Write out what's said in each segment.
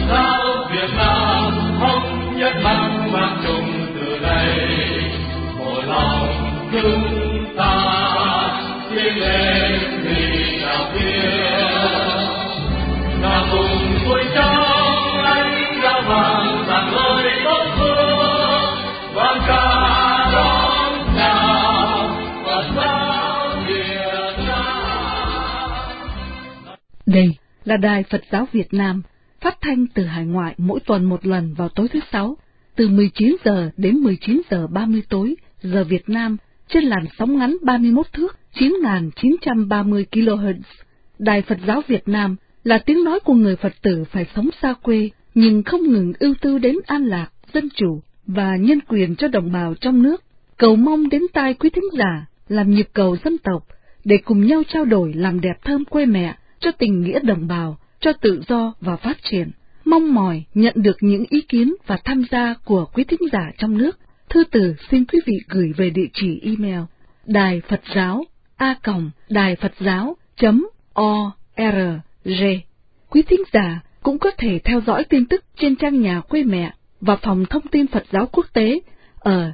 giáo Việt Nam thống nhất mang vang chung từ đây, một lòng chúng ta tiến lên vì đạo Thiên, là cùng vui trong ánh ra vàng rạng ngời tốt phương, vang ca đón chào Phật giáo Việt Nam. Đây là Đài Phật giáo Việt Nam, phát thanh từ hải ngoại mỗi tuần một lần vào tối thứ Sáu, từ 19 giờ đến 19 giờ 30 tối, giờ Việt Nam, trên làn sóng ngắn 31 thước, 9.930 kHz. Đài Phật giáo Việt Nam là tiếng nói của người Phật tử phải sống xa quê, nhưng không ngừng ưu tư đến an lạc, dân chủ và nhân quyền cho đồng bào trong nước. Cầu mong đến tai quý thính giả làm nhịp cầu dân tộc, để cùng nhau trao đổi làm đẹp thơm quê mẹ, cho tình nghĩa đồng bào, cho tự do và phát triển. Mong mỏi nhận được những ý kiến và tham gia của quý thính giả trong nước. Thư từ xin quý vị gửi về địa chỉ email đài Phật giáo a.đài-phật-giáo.org. Quý thính giả cũng có thể theo dõi tin tức trên trang nhà quê mẹ và phòng thông tin Phật giáo quốc tế ở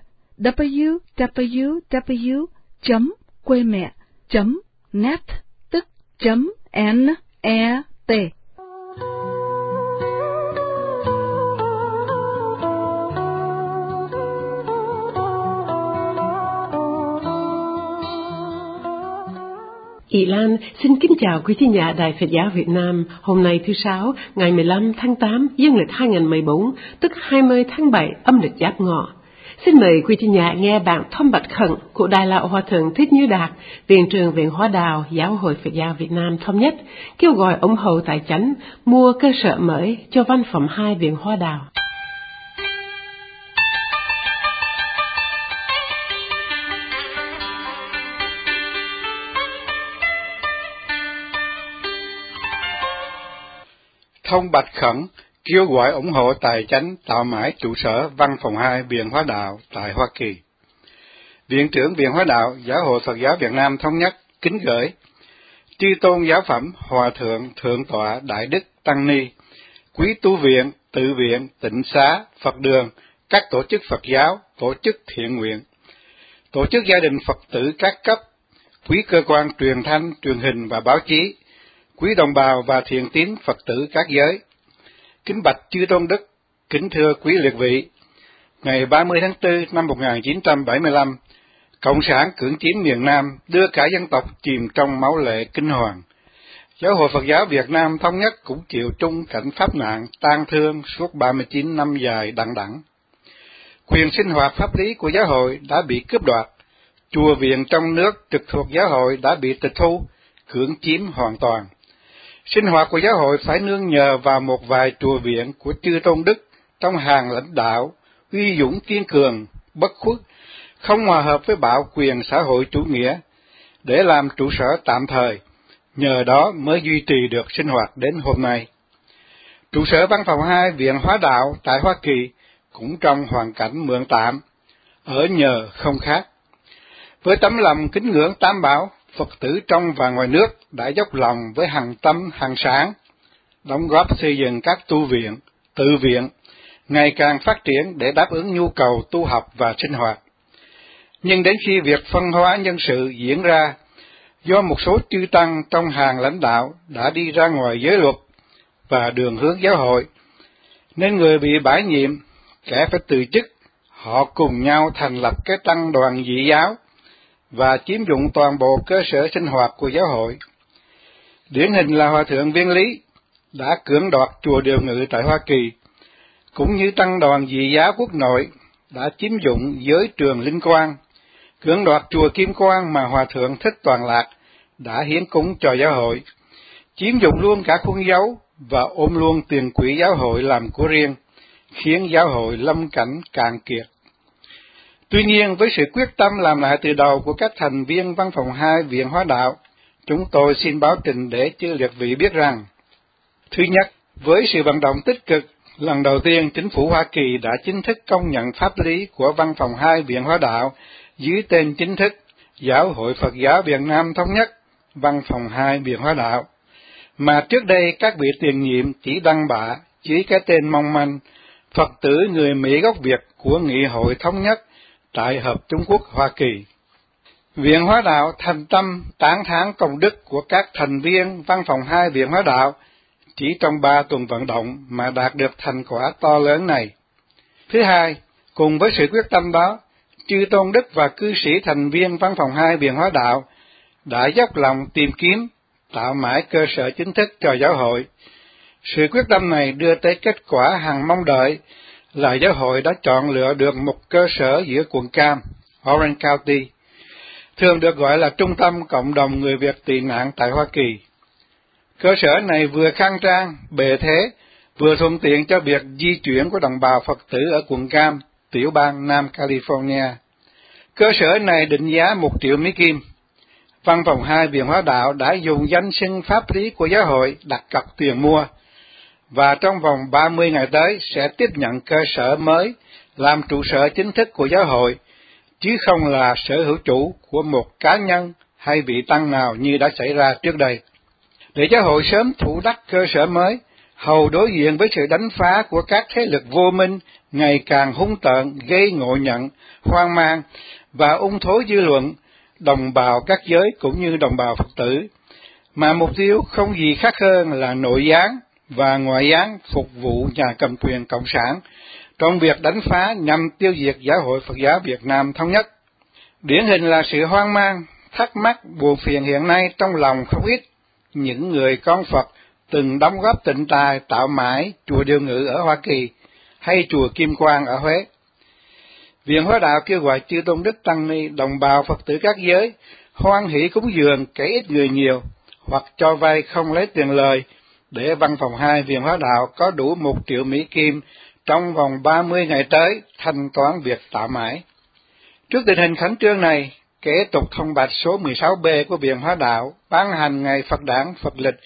www.quemẹ.net, tức .net. Chị Lan xin kính chào quý thính giả Đài Phật giáo Việt Nam. Hôm nay thứ Sáu, ngày 15 tháng 8, dương lịch 2014, tức 20 tháng 7, âm lịch Giáp Ngọ. Xin mời quý thính giả nghe bản thông bạch khẩn của Đại lão Hòa thượng Thích Như Đạt, Viện trưởng Viện Hóa Đạo Giáo hội Phật giáo Việt Nam thống nhất, kêu gọi ủng hộ tài chánh mua cơ sở mới cho Văn phòng 2 Viện Hóa Đạo. Thông bạch khẩn kêu gọi ủng hộ tài chánh tạo mãi trụ sở Văn phòng 2 Viện Hóa Đạo tại Hoa Kỳ. Viện trưởng Viện Hóa Đạo Giáo hội Phật giáo Việt Nam thống nhất kính gửi chư tôn giáo phẩm Hòa thượng Thượng tọa Đại đức Tăng ni, quý tu viện, tự viện, tịnh xá, Phật đường, các tổ chức Phật giáo, tổ chức thiện nguyện, tổ chức gia đình Phật tử các cấp, quý cơ quan truyền thanh, truyền hình và báo chí, quý đồng bào và thiện tín Phật tử các giới. Kính bạch chư tôn đức, kính thưa quý liệt vị, ngày 30 tháng 4 năm 1975, Cộng sản cưỡng chiếm miền Nam đưa cả dân tộc chìm trong máu lệ kinh hoàng. Giáo hội Phật giáo Việt Nam thống nhất cũng chịu chung cảnh pháp nạn tang thương suốt 39 năm dài đằng đẵng. Quyền sinh hoạt pháp lý của giáo hội đã bị cướp đoạt, chùa viện trong nước trực thuộc giáo hội đã bị tịch thu, cưỡng chiếm hoàn toàn. Sinh hoạt của giáo hội phải nương nhờ vào một vài chùa viện của chư tôn đức trong hàng lãnh đạo, uy dũng kiên cường, bất khuất, không hòa hợp với bạo quyền xã hội chủ nghĩa, để làm trụ sở tạm thời, nhờ đó mới duy trì được sinh hoạt đến hôm nay. Trụ sở Văn phòng 2 Viện Hóa Đạo tại Hoa Kỳ cũng trong hoàn cảnh mượn tạm, ở nhờ không khác. Với tấm lòng kính ngưỡng Tam Bảo, Phật tử trong và ngoài nước đã dốc lòng với hàng tâm hàng sáng, đóng góp xây dựng các tu viện, tự viện, ngày càng phát triển để đáp ứng nhu cầu tu học và sinh hoạt. Nhưng đến khi việc phân hóa nhân sự diễn ra, do một số chư tăng trong hàng lãnh đạo đã đi ra ngoài giới luật và đường hướng giáo hội, nên người bị bãi nhiệm, kẻ phải từ chức, họ cùng nhau thành lập cái tăng đoàn dị giáo và chiếm dụng toàn bộ cơ sở sinh hoạt của giáo hội. Điển hình là Hòa thượng Viên Lý đã cưỡng đoạt chùa Điều Ngự tại Hoa Kỳ, cũng như tăng đoàn dị giáo quốc nội đã chiếm dụng giới trường Linh Quang, cưỡng đoạt chùa Kim Quang mà Hòa thượng Thích Toàn Lạc đã hiến cúng cho giáo hội, chiếm dụng luôn cả khuôn dấu và ôm luôn tiền quỹ giáo hội làm của riêng, khiến giáo hội lâm cảnh cạn kiệt. Tuy nhiên, với sự quyết tâm làm lại từ đầu của các thành viên Văn phòng 2 Viện Hóa Đạo, chúng tôi xin báo trình để chư liệt vị biết rằng, thứ nhất, với sự vận động tích cực, lần đầu tiên chính phủ Hoa Kỳ đã chính thức công nhận pháp lý của Văn phòng 2 Viện Hóa Đạo dưới tên chính thức Giáo hội Phật giáo Việt Nam thống nhất, Văn phòng 2 Viện Hóa Đạo, mà trước đây các vị tiền nhiệm chỉ đăng bạ chỉ cái tên mong manh, Phật tử người Mỹ gốc Việt của Nghị hội Thống nhất tại Hợp Trung Quốc Hoa Kỳ. Viện Hóa đạo thành tâm tán thán công đức của các thành viên Văn phòng 2 Viện Hóa đạo chỉ trong 3 tuần vận động mà đạt được thành quả to lớn này. Thứ hai, cùng với sự quyết tâm đó, chư tôn đức và cư sĩ thành viên Văn phòng 2 Viện Hóa đạo đã dốc lòng tìm kiếm, tạo mãi cơ sở chính thức cho giáo hội. Sự quyết tâm này đưa tới kết quả hằng mong đợi là giáo hội đã chọn lựa được một cơ sở giữa quận Cam, Orange County, thường được gọi là Trung tâm Cộng đồng Người Việt tị nạn tại Hoa Kỳ. Cơ sở này vừa khang trang, bề thế, vừa thuận tiện cho việc di chuyển của đồng bào Phật tử ở quận Cam, tiểu bang Nam California. Cơ sở này định giá 1 triệu Mỹ Kim. Văn phòng 2 Viện Hóa đạo đã dùng danh xưng pháp lý của giáo hội đặt cọc tiền mua, và trong vòng 30 ngày tới sẽ tiếp nhận cơ sở mới làm trụ sở chính thức của giáo hội, chứ không là sở hữu chủ của một cá nhân hay vị tăng nào như đã xảy ra trước đây. Để giáo hội sớm thủ đắc cơ sở mới, hầu đối diện với sự đánh phá của các thế lực vô minh ngày càng hung tợn, gây ngộ nhận, hoang mang và ung thối dư luận, đồng bào các giới cũng như đồng bào Phật tử, mà mục tiêu không gì khác hơn là nội gián và ngoại gián phục vụ nhà cầm quyền Cộng sản trong việc đánh phá nhằm tiêu diệt Giáo hội Phật giáo Việt Nam Thống nhất. Điển hình là sự hoang mang, thắc mắc, buồn phiền hiện nay trong lòng không ít những người con Phật từng đóng góp tịnh tài tạo mãi chùa Điều Ngự ở Hoa Kỳ hay chùa Kim Quang ở Huế. Viện Hóa đạo kêu gọi chư tôn đức tăng ni, đồng bào Phật tử các giới hoan hỷ cúng dường kẻ ít người nhiều, hoặc cho vay không lấy tiền lời, để Văn phòng 2 Viện Hóa đạo có đủ 1 triệu Mỹ Kim trong vòng 30 ngày tới thanh toán việc tạo mãi. Trước tình hình khẩn trương này, kế tục thông bạch số 16B của Viện Hóa đạo ban hành ngày Phật đản Phật lịch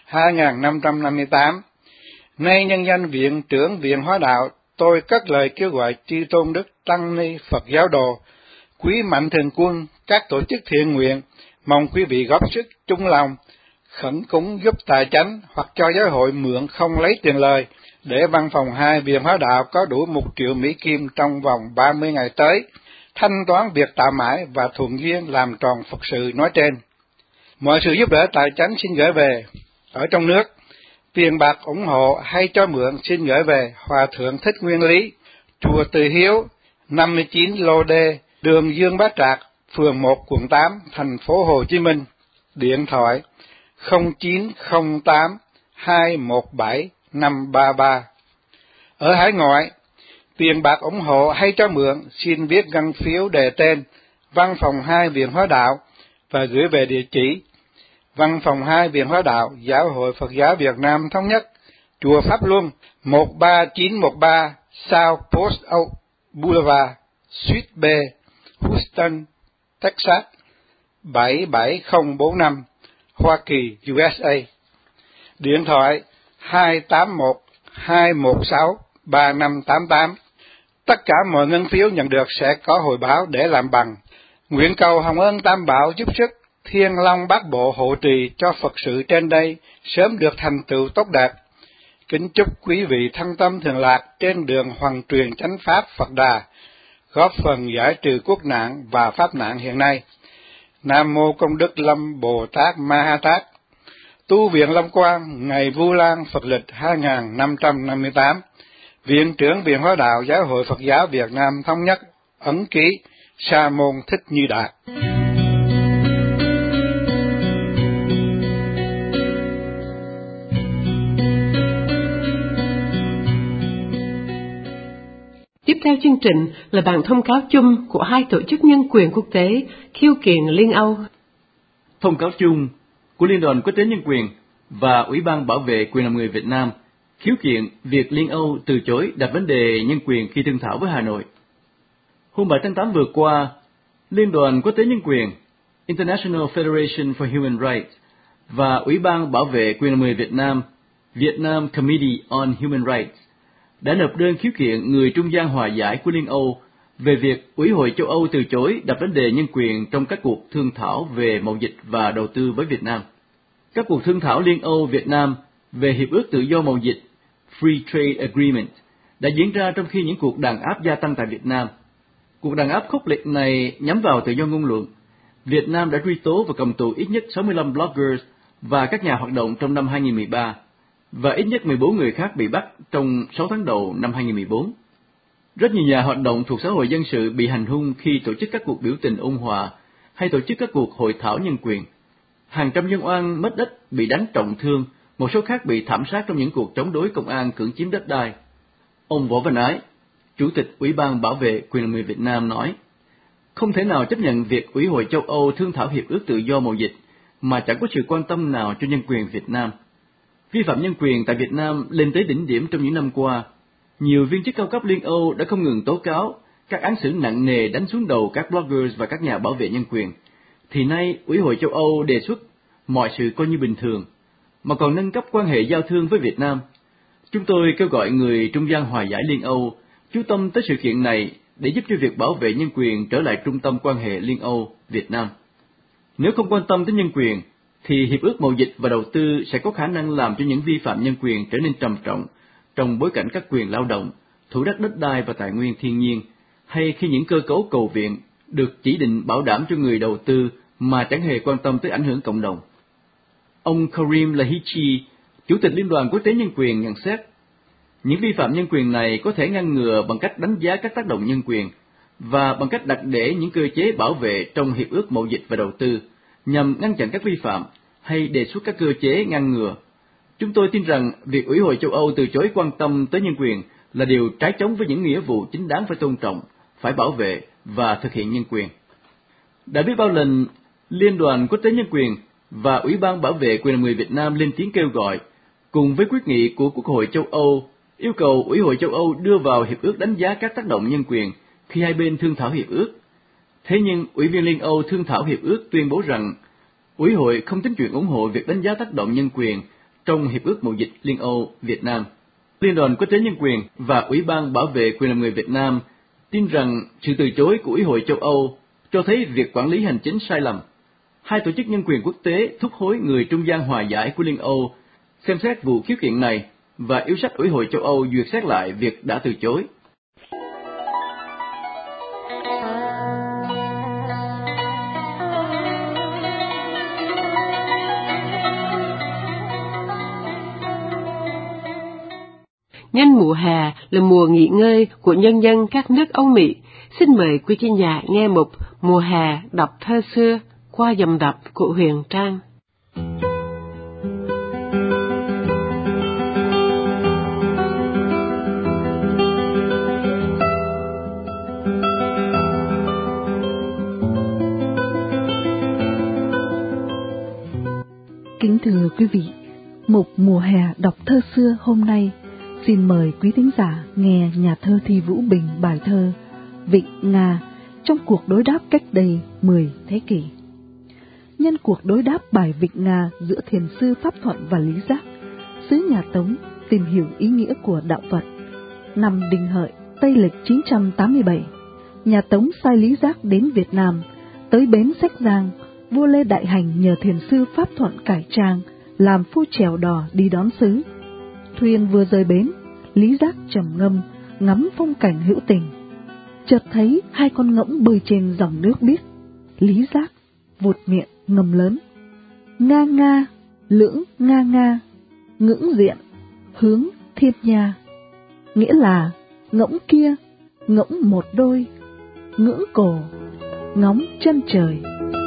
2558. Nay nhân danh Viện trưởng Viện Hóa đạo, tôi cất lời kêu gọi chư tôn đức tăng ni Phật giáo đồ, quý mạnh thường quân, các tổ chức thiện nguyện, mong quý vị góp sức chung lòng, khẩn cúng giúp tài chánh hoặc cho giáo hội mượn không lấy tiền lời, để Văn phòng 2 Viện Hóa đạo có đủ 1 triệu Mỹ Kim trong vòng 30 ngày tới, thanh toán việc tạo mãi và thuận duyên làm tròn Phật sự nói trên. Mọi sự giúp đỡ tài chánh xin gửi về. Ở trong nước, tiền bạc ủng hộ hay cho mượn xin gửi về Hòa Thượng Thích Nguyên Lý, chùa Từ Hiếu, 59 Lô Đê, đường Dương Bá Trạc, phường 1, quận 8, thành phố Hồ Chí Minh. Điện thoại 0908 217 533. Ở hải ngoại, tiền bạc ủng hộ hay cho mượn xin viết ngân phiếu đề tên Văn phòng 2 Viện Hóa đạo và gửi về địa chỉ Văn phòng 2 Viện Hóa đạo, Giáo hội Phật giáo Việt Nam Thống nhất, chùa Pháp Luân, 13913 South Post Oak Boulevard, Suite B, Houston, Texas 77045, Hoa Kỳ, USA. Điện thoại 281-216-3588. Tất cả mọi ngân phiếu nhận được sẽ có hồi báo để làm bằng. Nguyện cầu Hồng Ân Tam Bảo giúp sức, Thiên Long Bát Bộ hộ trì cho Phật sự trên đây sớm được thành tựu tốt đẹp. Kính chúc quý vị thân tâm thường lạc trên đường hoàn truyền chánh pháp Phật Đà, góp phần giải trừ quốc nạn và pháp nạn hiện nay. Nam Mô Công Đức Lâm Bồ Tát Ma Ha Tát. Tu viện Long Quang, ngày Vu Lan Phật lịch 2558. Viện trưởng Viện Hóa đạo Giáo hội Phật giáo Việt Nam Thống nhất, ấn ký Sa Môn Thích Như Đạt. Tiếp theo chương trình là bản thông cáo chung của 2 tổ chức nhân quyền quốc tế khiếu kiện Liên Âu. Thông cáo chung của Liên đoàn Quốc tế Nhân quyền và Ủy ban Bảo vệ quyền làm người Việt Nam khiếu kiện việc Liên Âu từ chối đặt vấn đề nhân quyền khi thương thảo với Hà Nội. Hôm 7 tháng 8 vừa qua, Liên đoàn Quốc tế Nhân quyền International Federation for Human Rights và Ủy ban Bảo vệ quyền làm người Việt Nam Vietnam Committee on Human Rights đã nộp đơn khiếu kiện người trung gian hòa giải của Liên Âu về việc Ủy hội châu Âu từ chối đặt vấn đề nhân quyền trong các cuộc thương thảo về mậu dịch và đầu tư với Việt Nam. Các cuộc thương thảo Liên Âu Việt Nam về Hiệp ước Tự do Mậu dịch Free Trade Agreement đã diễn ra trong khi những cuộc đàn áp gia tăng tại Việt Nam. Cuộc đàn áp khốc liệt này nhắm vào tự do ngôn luận. Việt Nam đã truy tố và cầm tù ít nhất 65 bloggers và các nhà hoạt động trong năm 2013, và ít nhất 14 người khác bị bắt trong 6 tháng đầu năm 2014. Rất nhiều nhà hoạt động thuộc xã hội dân sự bị hành hung khi tổ chức các cuộc biểu tình ôn hòa hay tổ chức các cuộc hội thảo nhân quyền. Hàng trăm dân oan mất đất bị đánh trọng thương, một số khác bị thảm sát trong những cuộc chống đối công an cưỡng chiếm đất đai. Ông Võ Văn Ái, Chủ tịch Ủy ban Bảo vệ quyền người Việt Nam nói, không thể nào chấp nhận việc Ủy hội châu Âu thương thảo hiệp ước tự do mậu dịch mà chẳng có sự quan tâm nào cho nhân quyền Việt Nam. Vi phạm nhân quyền tại Việt Nam lên tới đỉnh điểm trong những năm qua. Nhiều viên chức cao cấp Liên Âu đã không ngừng tố cáo các án xử nặng nề đánh xuống đầu các bloggers và các nhà bảo vệ nhân quyền. Thì nay, Ủy hội châu Âu đề xuất mọi sự coi như bình thường, mà còn nâng cấp quan hệ giao thương với Việt Nam. Chúng tôi kêu gọi người trung gian hòa giải Liên Âu chú tâm tới sự kiện này để giúp cho việc bảo vệ nhân quyền trở lại trung tâm quan hệ Liên Âu-Việt Nam. Nếu không quan tâm tới nhân quyền, thì Hiệp ước Mậu dịch và Đầu tư sẽ có khả năng làm cho những vi phạm nhân quyền trở nên trầm trọng trong bối cảnh các quyền lao động, thủ đất đất đai và tài nguyên thiên nhiên, hay khi những cơ cấu cầu viện được chỉ định bảo đảm cho người đầu tư mà chẳng hề quan tâm tới ảnh hưởng cộng đồng. Ông Karim Lahichi, Chủ tịch Liên đoàn Quốc tế Nhân quyền nhận xét, những vi phạm nhân quyền này có thể ngăn ngừa bằng cách đánh giá các tác động nhân quyền và bằng cách đặt để những cơ chế bảo vệ trong Hiệp ước Mậu dịch và Đầu tư nhằm ngăn chặn các vi phạm hay đề xuất các cơ chế ngăn ngừa. Chúng tôi tin rằng việc Ủy hội châu Âu từ chối quan tâm tới nhân quyền là điều trái chống với những nghĩa vụ chính đáng phải tôn trọng, phải bảo vệ và thực hiện nhân quyền. Đã biết bao lần, Liên đoàn Quốc tế Nhân quyền và Ủy ban Bảo vệ quyền người Việt Nam lên tiếng kêu gọi, cùng với quyết nghị của Quốc hội châu Âu, yêu cầu Ủy hội châu Âu đưa vào hiệp ước đánh giá các tác động nhân quyền khi hai bên thương thảo hiệp ước. Thế nhưng, Ủy viên Liên Âu thương thảo hiệp ước tuyên bố rằng Ủy hội không tính chuyện ủng hộ việc đánh giá tác động nhân quyền trong Hiệp ước Mậu dịch Liên Âu-Việt Nam. Liên đoàn Quốc tế Nhân quyền và Ủy ban Bảo vệ quyền người Việt Nam tin rằng sự từ chối của Ủy hội châu Âu cho thấy việc quản lý hành chính sai lầm. Hai tổ chức nhân quyền quốc tế thúc hối người trung gian hòa giải của Liên Âu xem xét vụ khiếu kiện này và yêu sách Ủy hội châu Âu duyệt xét lại việc đã từ chối. Nhân mùa hè là mùa nghỉ ngơi của nhân dân các nước Âu Mỹ. Xin mời quý thính giả nghe mục Mùa hè đọc thơ xưa qua dòng đọc của Huyền Trang. Kính thưa quý vị, mục Mùa hè đọc thơ xưa hôm nay xin mời quý thính giả nghe nhà thơ Thi Vũ Bình bài thơ Vịnh Nga trong cuộc đối đáp cách đây 10 thế kỷ. Nhân cuộc đối đáp bài Vịnh Nga giữa thiền sư Pháp Thuận và Lý Giác, xứ nhà Tống tìm hiểu ý nghĩa của đạo Phật. Năm Đinh Hợi, Tây lịch 987, nhà Tống sai Lý Giác đến Việt Nam, tới bến Sách Giang, vua Lê Đại Hành nhờ thiền sư Pháp Thuận cải trang, làm phu chèo đò đi đón sứ. Thuyền vừa rời bến, Lý Giác trầm ngâm, ngắm phong cảnh hữu tình. Chợt thấy hai con ngỗng bơi trên dòng nước biếc. Lý Giác vụt miệng ngâm lớn: Nga nga, lưỡng nga nga, ngưỡng diện, hướng thiên nha. Nghĩa là ngỗng kia, ngỗng một đôi, ngưỡng cổ, ngóng chân trời.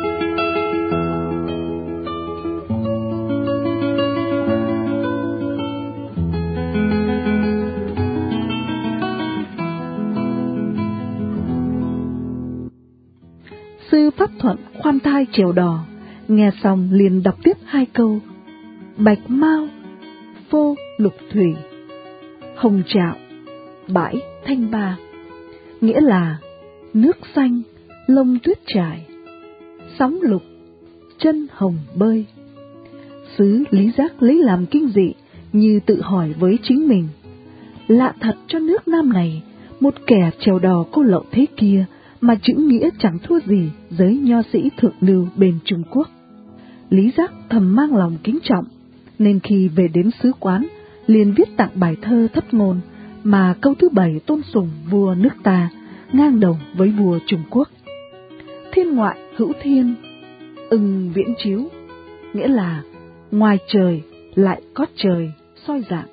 Sư Pháp Thuận khoan thai chèo đò, nghe xong liền đọc tiếp hai câu: Bạch mao, phô lục thủy, hồng trạo, bãi thanh ba. Nghĩa là nước xanh, lông tuyết trải, sóng lục, chân hồng bơi. Sứ Lý Giác lấy làm kinh dị, như tự hỏi với chính mình: lạ thật cho nước Nam này, một kẻ chèo đò cô lậu thế kia mà chữ nghĩa chẳng thua gì giới nho sĩ thượng lưu bên Trung Quốc. Lý Giác thầm mang lòng kính trọng, nên khi về đến xứ quán, liền viết tặng bài thơ Thất Ngôn, mà câu thứ 7 tôn sùng vua nước ta, ngang đồng với vua Trung Quốc. Thiên ngoại hữu thiên, ưng viễn chiếu, nghĩa là ngoài trời lại có trời soi rạng.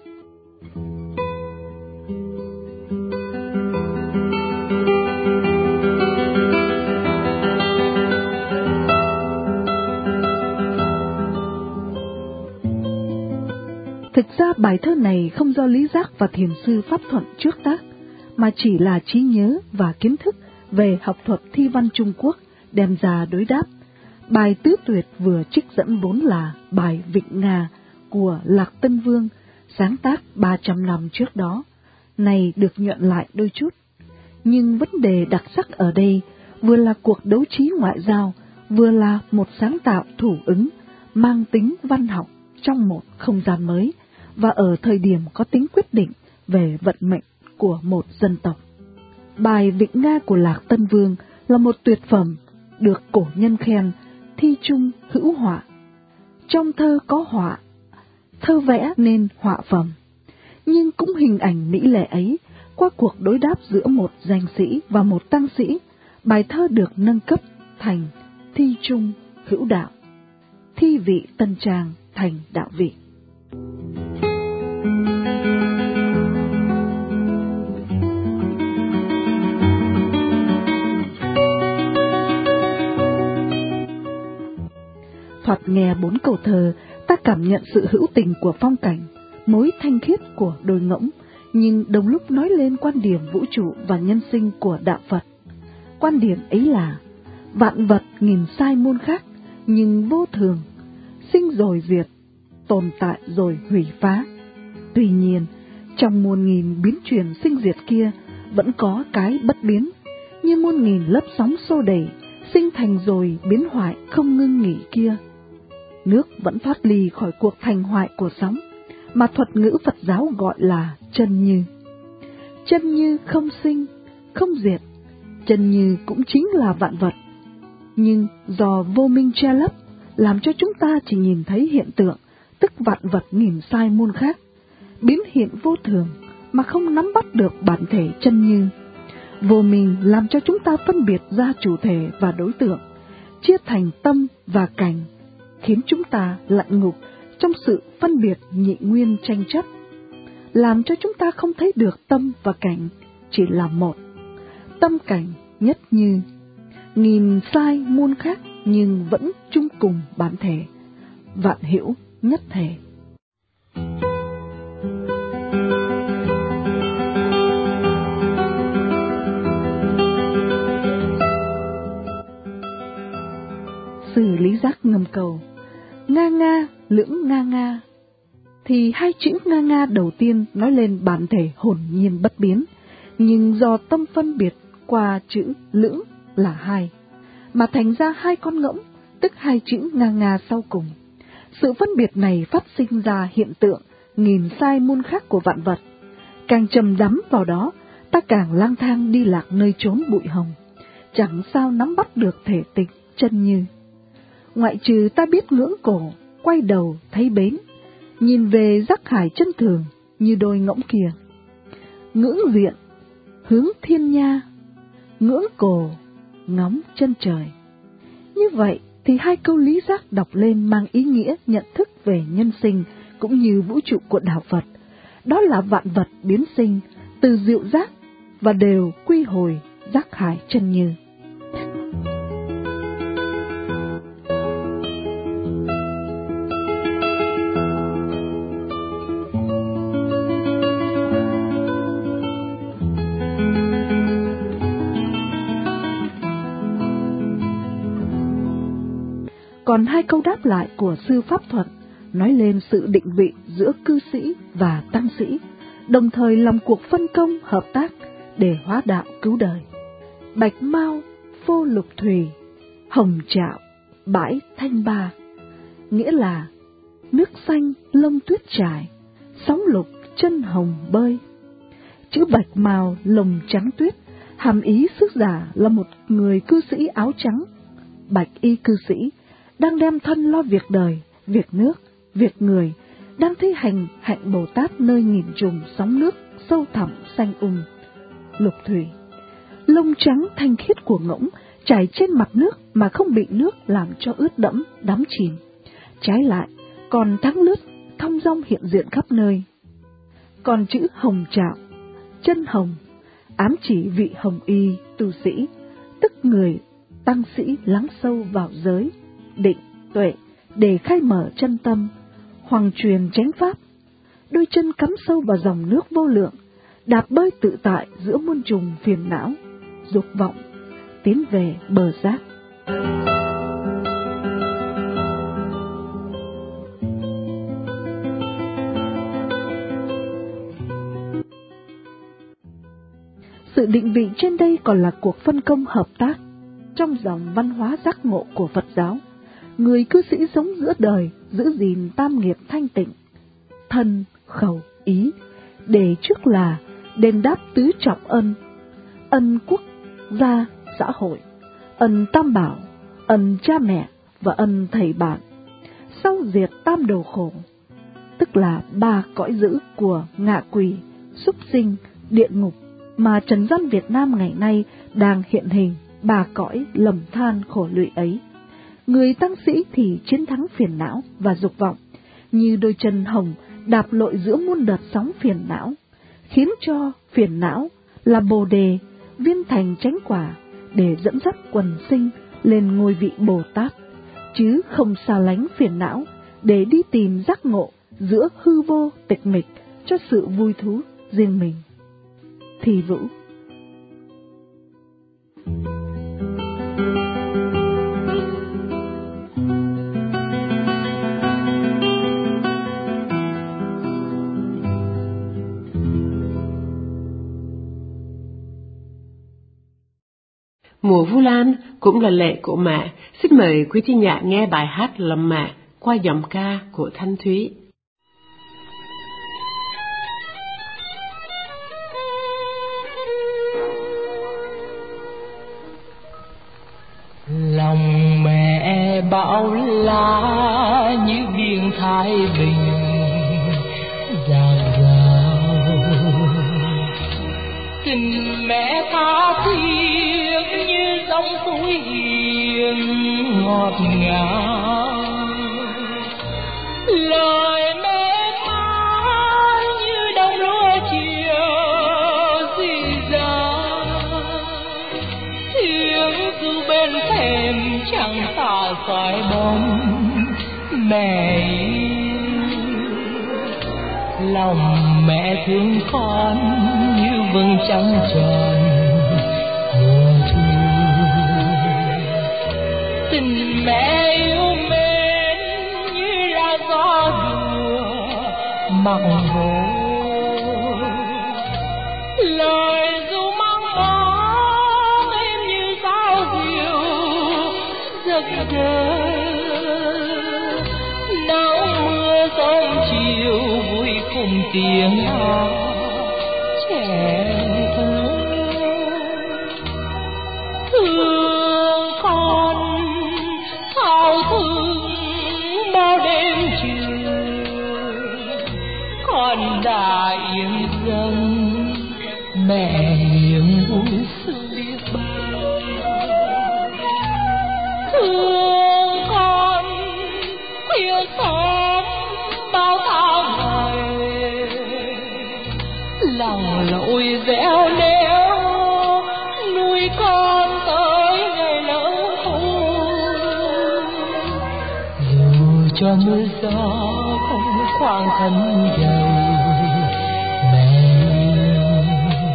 Thực ra bài thơ này không do Lý Giác và thiền sư Pháp Thuận trước tác, mà chỉ là trí nhớ và kiến thức về học thuật thi văn Trung Quốc đem ra đối đáp. Bài tứ tuyệt vừa trích dẫn vốn là bài Vịnh Nga của Lạc Tân Vương, sáng tác 300 năm trước đó, này được nhuận lại đôi chút. Nhưng vấn đề đặc sắc ở đây vừa là cuộc đấu trí ngoại giao, vừa là một sáng tạo thủ ứng mang tính văn học trong một không gian mới và ở thời điểm có tính quyết định về vận mệnh của một dân tộc. Bài Vịnh Nga của Lạc Tân Vương là một tuyệt phẩm, được cổ nhân khen thi trung hữu họa. Trong thơ có họa, thơ vẽ nên họa phẩm. Nhưng cũng hình ảnh mỹ lệ ấy, qua cuộc đối đáp giữa một danh sĩ và một tăng sĩ, bài thơ được nâng cấp thành thi trung hữu đạo, thi vị tân trang thành đạo vị. Thoạt nghe 4 câu thơ, ta cảm nhận sự hữu tình của phong cảnh, mối thanh khiết của đôi ngỗng, nhưng đồng lúc nói lên quan điểm vũ trụ và nhân sinh của đạo Phật. Quan điểm ấy là vạn vật nghìn sai muôn khác, nhưng vô thường, sinh rồi diệt, tồn tại rồi hủy phá. Tuy nhiên, trong muôn nghìn biến chuyển sinh diệt kia, vẫn có cái bất biến, như muôn nghìn lớp sóng xô đẩy, sinh thành rồi biến hoại không ngưng nghỉ kia. Nước vẫn thoát ly khỏi cuộc thành hoại của sóng, mà thuật ngữ Phật giáo gọi là chân như. Chân như không sinh, không diệt, chân như cũng chính là vạn vật. Nhưng do vô minh che lấp, làm cho chúng ta chỉ nhìn thấy hiện tượng, tức vạn vật nghìn sai muôn khác, biến hiện vô thường, mà không nắm bắt được bản thể chân như. Vô minh làm cho chúng ta phân biệt ra chủ thể và đối tượng, chia thành tâm và cảnh, khiến chúng ta lạnh ngục trong sự phân biệt nhị nguyên tranh chấp, làm cho chúng ta không thấy được tâm và cảnh chỉ là một, tâm cảnh nhất như, nghìn sai muôn khác nhưng vẫn chung cùng bản thể, vạn hữu nhất thể. Sư Lý Giác ngâm cầu nga nga lưỡng nga nga, thì hai chữ nga nga đầu tiên nói lên bản thể hồn nhiên bất biến, nhưng do tâm phân biệt qua chữ lưỡng là hai, mà thành ra hai con ngỗng, tức hai chữ nga nga sau cùng. Sự phân biệt này phát sinh ra hiện tượng nghìn sai muôn khác của vạn vật. Càng trầm đắm vào đó, ta càng lang thang đi lạc nơi chốn bụi hồng, chẳng sao nắm bắt được thể tịch chân như. Ngoại trừ ta biết ngưỡng cổ, quay đầu thấy bến, nhìn về giác hải chân thường như đôi ngỗng kia. Ngưỡng diện, hướng thiên nha, ngưỡng cổ, ngóng chân trời. Như vậy thì hai câu Lý Giác đọc lên mang ý nghĩa nhận thức về nhân sinh cũng như vũ trụ của đạo Phật. Đó là vạn vật biến sinh từ diệu giác và đều quy hồi giác hải chân như. Còn hai câu đáp lại của sư Pháp Thuận nói lên sự định vị giữa cư sĩ và tăng sĩ, đồng thời làm cuộc phân công hợp tác để hóa đạo cứu đời. Bạch mau phô lục thủy, hồng trạo bãi thanh ba, nghĩa là nước xanh lông tuyết trải, sóng lục chân hồng bơi. Chữ bạch màu lồng trắng tuyết hàm ý sứ giả là một người cư sĩ áo trắng, bạch y cư sĩ đang đem thân lo việc đời, việc nước, việc người, đang thi hành hạnh Bồ Tát nơi nghìn trùng sóng nước sâu thẳm xanh lục thủy. Lông trắng thanh khiết của ngỗng chảy trên mặt nước mà không bị nước làm cho ướt đẫm đắm chìm. Trái lại, còn thác lướt thong dong hiện diện khắp nơi. Còn chữ hồng trạo, chân hồng, ám chỉ vị hồng y tu sĩ, tức người tăng sĩ lắng sâu vào giới, định, tuệ để khai mở chân tâm, hoàng truyền chánh pháp. Đôi chân cắm sâu vào dòng nước vô lượng, đạp bơi tự tại giữa muôn trùng phiền não, dục vọng, tiến về bờ giác. Sự định vị trên đây còn là cuộc phân công hợp tác trong dòng văn hóa giác ngộ của Phật giáo. Người cư sĩ sống giữa đời giữ gìn tam nghiệp thanh tịnh, thân, khẩu, ý, để trước là đền đáp tứ trọng ân quốc gia, xã hội, ân tam bảo, ân cha mẹ và ân thầy bạn. Sau diệt tam đồ khổ, tức là ba cõi dữ của ngạ quỷ, súc sinh, địa ngục mà trần gian Việt Nam ngày nay đang hiện hình, ba cõi lầm than khổ lụy ấy. Người tăng sĩ thì chiến thắng phiền não và dục vọng, như đôi chân hồng đạp lội giữa muôn đợt sóng phiền não, khiến cho phiền não là bồ đề, viên thành chánh quả để dẫn dắt quần sinh lên ngôi vị Bồ Tát, chứ không xa lánh phiền não để đi tìm giác ngộ giữa hư vô tịch mịch cho sự vui thú riêng mình. Thì Vũ. Mùa Vu Lan cũng là lễ của mẹ. Xin mời quý thính giả nghe bài hát Lầm Mẹ qua giọng ca của Thanh Thúy. Lòng mẹ bão lá như biển Thái Bình dạt dào, tình mẹ tha thiết như dòng suối hiền ngọt ngào, lời mẹ tha như đồng lúa chiều dì dào, tiếng ru bên thềm chẳng tà xoài bóng mẹ yêu. Lòng mẹ thương con như vầng trăng tròn mùa thu, tình mẹ yêu mến như là gió đùa mặc hồ, lời ru mang mong em như sao diều giấc thơ. Nắng mưa sớm chiều vui cùng tiếng hát trẻ thơ, thương con thao thức bao đêm chiều, con đã yên dâng mẹ niềm vui sương biết bao. Thương con khuya sớm bao thao ngày, lòng lội dẻo néo nuôi con tới ngày lớn khôn. Dù cho mưa gió không khoảng thân dầu mẹ yêu,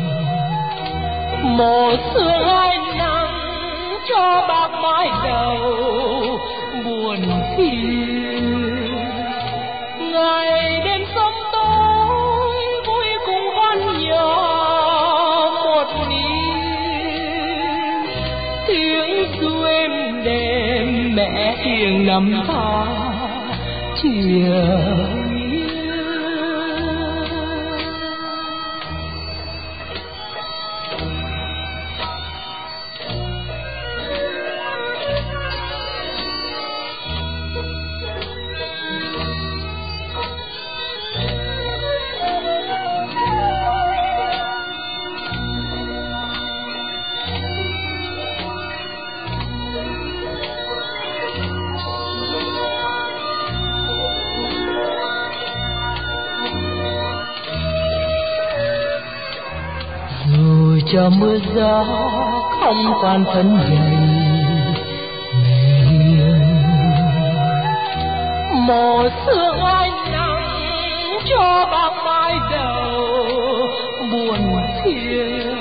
một sương ai nắng cho bạc mái đầu buồn phiền. Ngày đêm sớm tối vui cùng con nhỏ một niềm, tiếng ru êm đềm mẹ hiền nắm tha chia. rồi cho mưa gió không quan thân dày này hiền. Một sương ai nắng cho bóng mái đầu buồn phiền.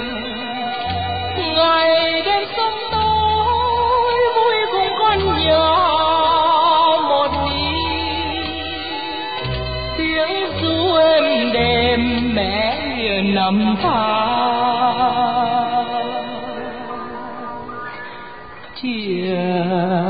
Ngày đêm sớm tối vui cùng con nhỏ một đi. Tiếng ru êm đềm mẹ hiền nằm tha chia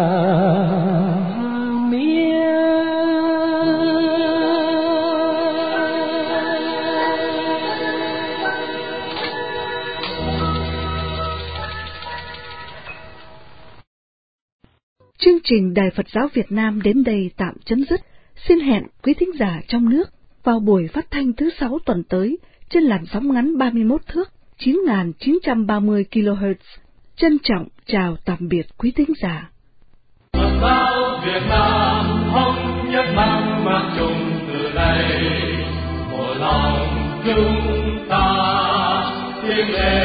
Chương trình Đài Phật giáo Việt Nam đến đây tạm chấm dứt. Xin hẹn quý thính giả trong nước vào buổi phát thanh thứ 6 tuần tới trên làn sóng ngắn 31 thước 9.930 kHz. Trân trọng chào tạm biệt quý thính giả. Phật giáo Việt Nam thống nhất mang chung từ đây, một lòng chúng ta tiếng lên